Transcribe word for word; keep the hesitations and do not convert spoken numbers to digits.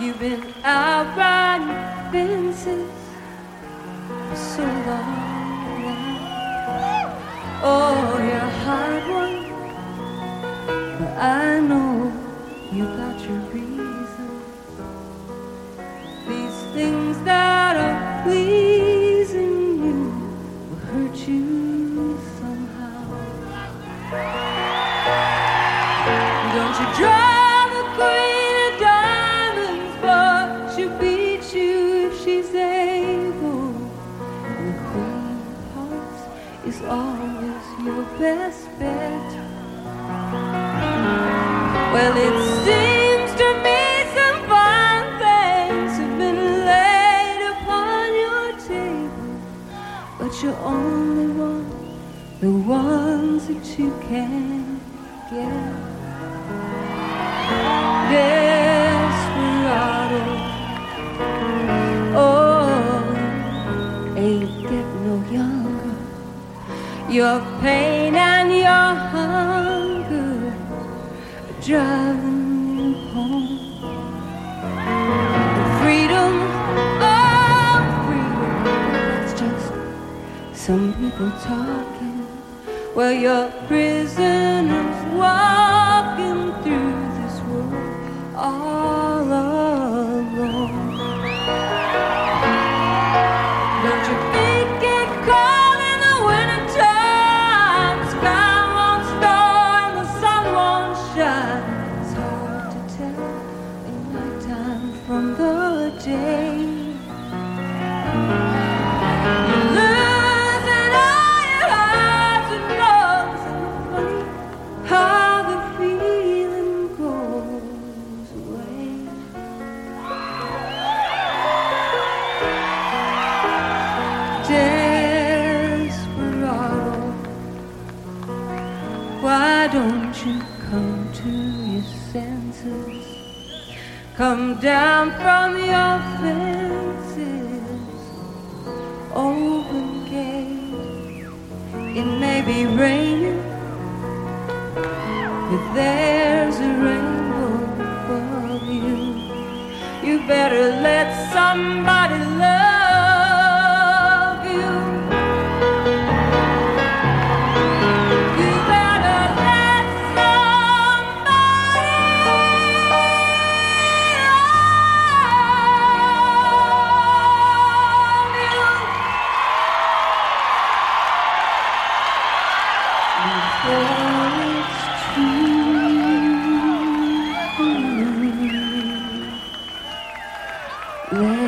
You've been out riding fences for so long now. Oh, you're a hard one, but I know you got your reasons. These things that are pleasing you will hurt you somehow. Don't you drive the queen of diamonds, but she'll beat you if she's able. And the queen of hearts is always your best bet. Well, it seems to me some fine things have been laid upon your table, but you only want the ones that you can get. Desperado, oh, ain't getting no younger. Your pain and your hunger are driving you home. Freedom, oh, freedom, that's just some people talking. Well, you're prisoners walking through this world all alone. Don't you think it cold in the wintertime? The sky won't storm, the sun won't shine. It's hard to tell in nighttime from the day. You're losing all your highs and lows, and funny how the feeling goes away. Desperado, why don't you come to your senses? Come down from your fences, open gate. It may be raining, but there's a rainbow above you. You better let somebody love you. You better let somebody love you. Before it's too late.